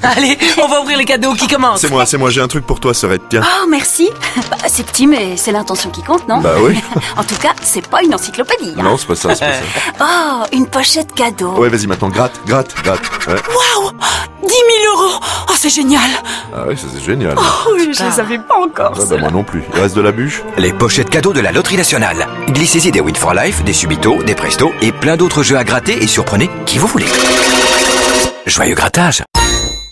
Allez, on va ouvrir les cadeaux. Qui commence? C'est moi, j'ai un truc pour toi, Sorette, tiens. Oh, merci. C'est petit, mais c'est l'intention qui compte, non? Bah oui. En tout cas, c'est pas une encyclopédie. Hein. Non, c'est pas ça. Oh, une pochette cadeau. Ouais, vas-y, maintenant, gratte. Ouais. Waouh, 10 000 euros. Oh, c'est génial. Ah ouais, ça c'est génial. Oh, je ne savais pas encore. Ouais, bah, moi non plus. Il reste de la bûche? Les pochettes cadeaux de la Loterie Nationale. Glissez-y des Win for Life, des Subito, des Presto et plein d'autres jeux à gratter et surprenez qui vous voulez. Joyeux grattage!